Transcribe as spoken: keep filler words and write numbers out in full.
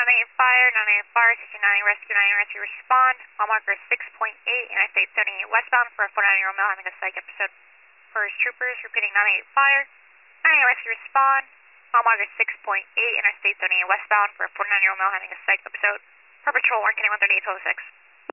nine eight fire, nine eight fire, sixty-nine rescue, nine rescue respond. Mile marker six point eight, Interstate seventy-eight westbound for a forty-nine-year-old male having a psych episode. First troopers repeating nine eight fire, nine eight rescue respond. Mile marker six point eight, Interstate seventy-eight westbound for a forty-nine-year-old male having a psych episode. Per patrol, one K one thirty-eight twelve six.